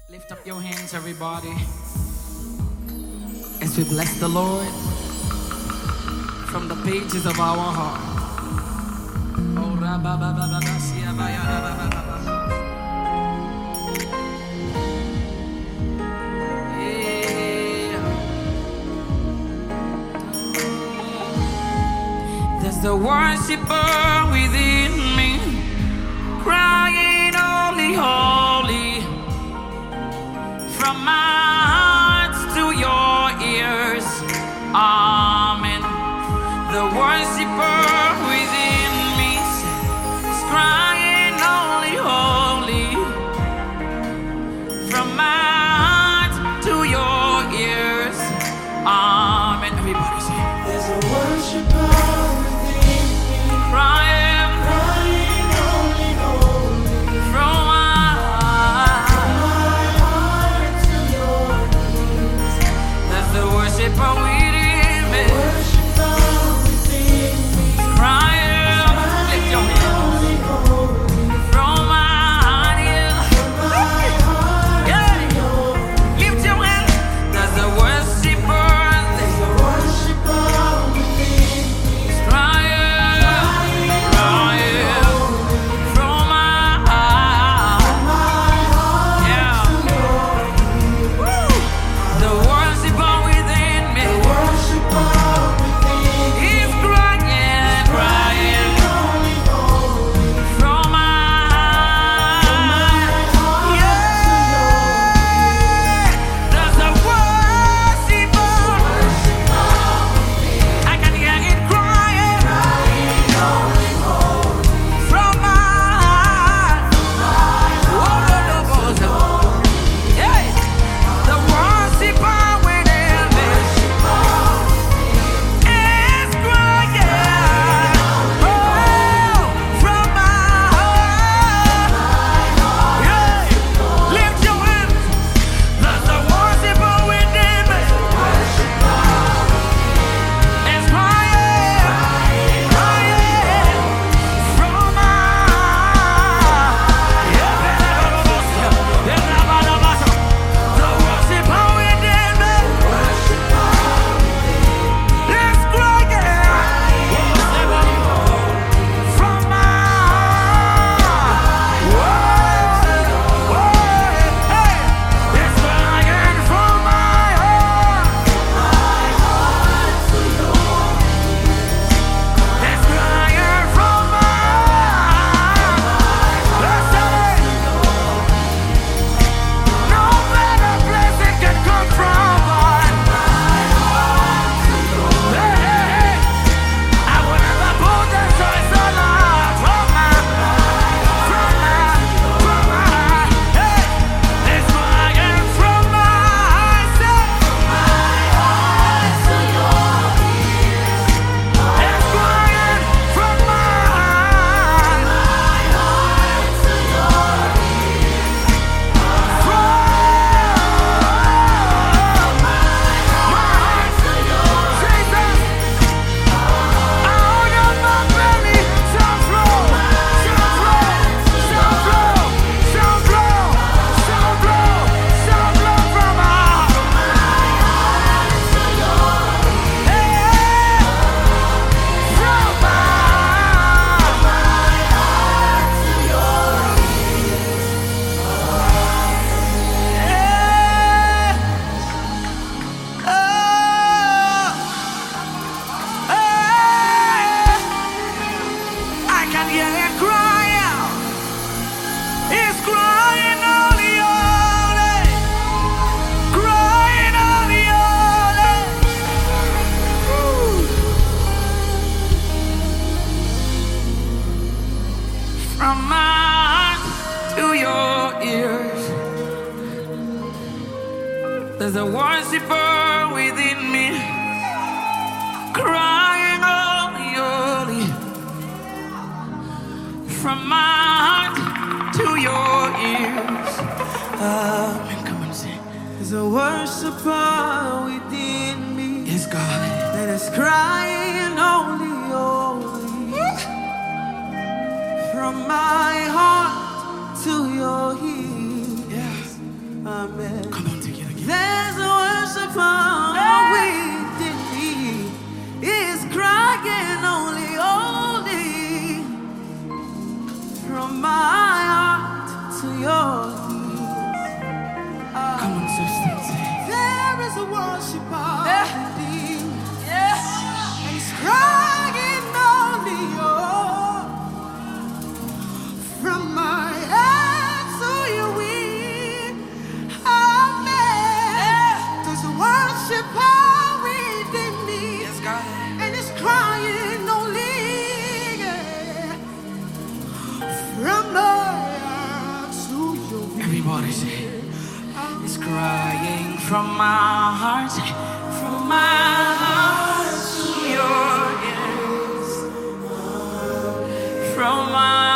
Lift up your hands, everybody, as we bless the Lord from the pages of our heart. Oh, yeah. There's the worshiper within me, crying, holy, holy. From my heart to your ears, amen. The worshiper within me is crying, holy, holy. From my heart to your ears, amen. Everybody say, there's a worshiper within me, crying, crying, holy, holy. from my heart to your ears. there's the worshiper within me, Worshiper within me, crying. Lift your hands. holy, holy. From my heart, yeah. My heart Yeah. to your Lift your hands. There's a worshiper There's a worshiper within me, crying, crying. From my heart, my heart yeah. to your ears. Woo. The worshiper within me Worshiper within me, is crying, crying. holy, holy. From my heart, yeah. There's a worshiper. I can hear it crying from my heart. Yeah. The worshiper within me is crying, oh, from my heart. Yeah. Lift your hands. There's a worshiper within me. It's crying, crying from my heart. Yeah. The worshiper within me is crying from my heart. Whoa, hey, it's crying from my heart. It's crying from my heart. Let's say, no better place it can come from, but hey, hey, hey, I will never put that choice alone from my heart. Hey, it's crying from my heart. Say, it's crying from my I can hear it cry out. It's crying holy, holy, crying holy, holy. From my heart to your ears, there's a worshiper within me, crying holy, holy. From my heart to your ears. Amen. Come on, sing. There's a worshiper within me, Yes, God. that is crying, holy, holy. From my heart to your ears. Yes. Amen. Come on, take it again. There's a worshiper within me. He's crying only, only from my heart to yours. Come on, sister. There is a worshiper within. And he's crying only, oh, from my heart to your wings. Amen. There's a worshiper within me. Yes, God. And it's crying only, yeah, from my heart to your wings. Everybody say, it's crying from my heart, from my heart to your ears, from my